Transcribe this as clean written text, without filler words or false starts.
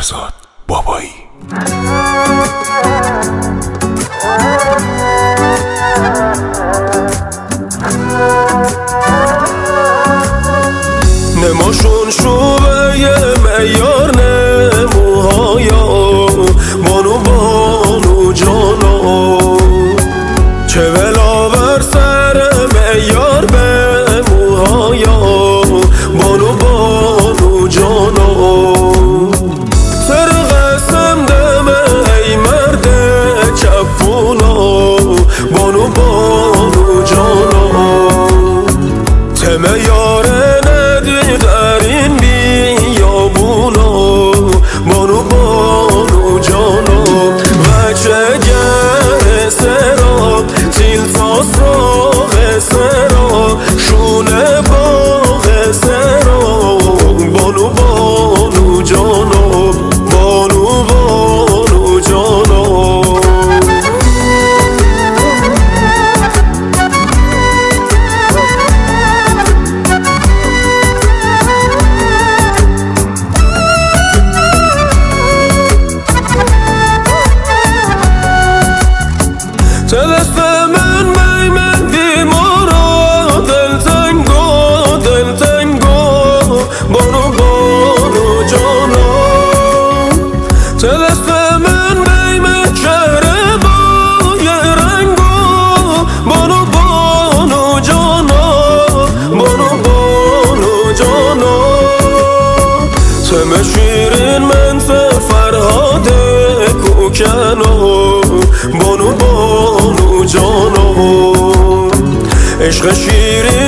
فرزاد بابایی. نماشون شوبه میار نموهایا بانو بانو جانا چه بلاور سر میار به موهایا بانو بانو جانا سر قسم دم ای مرد چپونا بانو بانو جانا تمه یاره ندی در این بیابونا بانو بانو جانا بچه گه سرا تیل تاس را غسرا شونه باغ سرا بانو بانو جانا بانو بانو جانا دست من من بیمارا دل تنگو بانو بانو جانا دست من چهره با یه رنگو بانو بانو جانا بانو بانو جانا تم شیرین من فرهاد کوکنو بانو بانو جانا عشق شیرین